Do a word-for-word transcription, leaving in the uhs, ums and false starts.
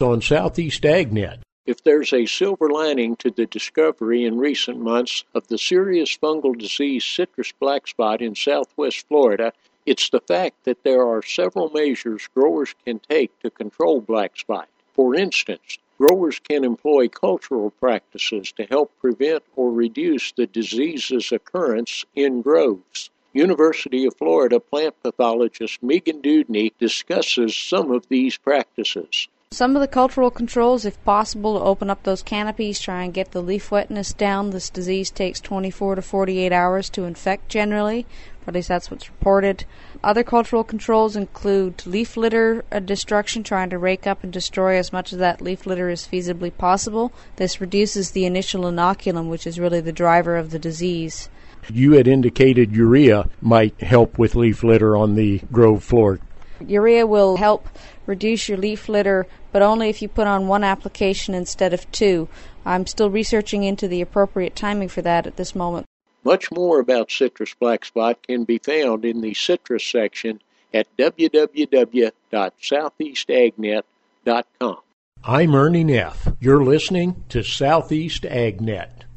on Southeast AgNet. If there's a silver lining to the discovery in recent months of the serious fungal disease citrus black spot in southwest Florida, it's the fact that there are several measures growers can take to control black spot. For instance, growers can employ cultural practices to help prevent or reduce the disease's occurrence in groves. University of Florida plant pathologist Megan Dudney discusses some of these practices. Some of the cultural controls, if possible, to open up those canopies, try and get the leaf wetness down. This disease takes twenty-four to forty-eight hours to infect generally, or at least that's what's reported. Other cultural controls include leaf litter destruction, trying to rake up and destroy as much of that leaf litter as feasibly possible. This reduces the initial inoculum, which is really the driver of the disease. You had indicated urea might help with leaf litter on the grove floor. Urea will help reduce your leaf litter, but only if you put on one application instead of two. I'm still researching into the appropriate timing for that at this moment. Much more about citrus black spot can be found in the citrus section at w w w dot southeast agnet dot com. I'm Ernie Neff. You're listening to Southeast AgNet.